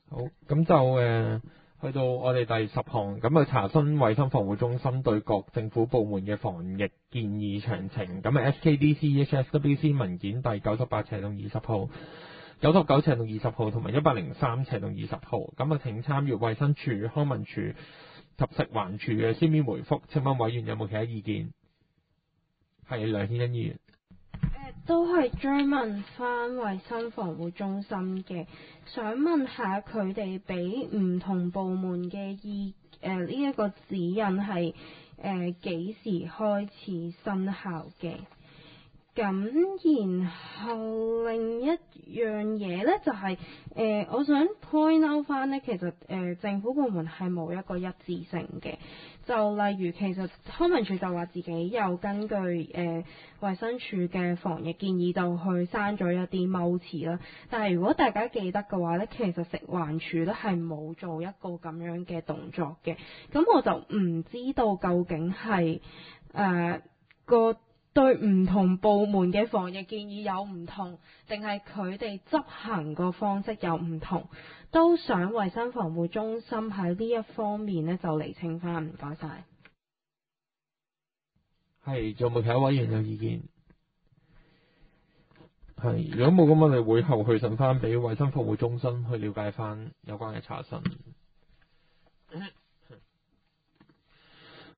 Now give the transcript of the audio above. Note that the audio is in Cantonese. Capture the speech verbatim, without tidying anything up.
好，咁就誒、呃、去到我哋第十項，咁啊查詢衛生防護中心對各政府部門嘅防疫建議詳情，咁啊 S K D C H S W C 文件第九十八斜同二十號、九十九斜同二十號同埋一百零三斜同二十號，咁啊請參閱衛生署、康文署及食環署嘅書面回覆。請問委員有冇其他意見？係梁顯恩議員。 都係追問翻衛生防護中心嘅，想問下佢哋俾唔同部門嘅意誒呢一個指引係誒幾時開始生效嘅？咁然後另一樣嘢呢，就係、是、誒、呃，我想 point out 翻呢，其實誒、呃、政府部門係冇一個一致性嘅。就例如其實康文署就話自己有根據誒、呃、衛生署嘅防疫建議就去刪咗一啲踎廁啦。但係如果大家記得嘅話呢，其實食環署都係冇做一個咁樣嘅動作嘅。咁我就唔知道究竟係誒、呃、個。對唔同部門嘅防疫建議有唔同，定係佢哋執行個方式有唔同，都想衛生防護中心喺呢一方面呢就釐清翻。唔該晒。 係，仲有冇其他委員有意見？係，如果冇咁，我哋會後去信翻俾衛生防護中心去了解翻有關嘅查詢。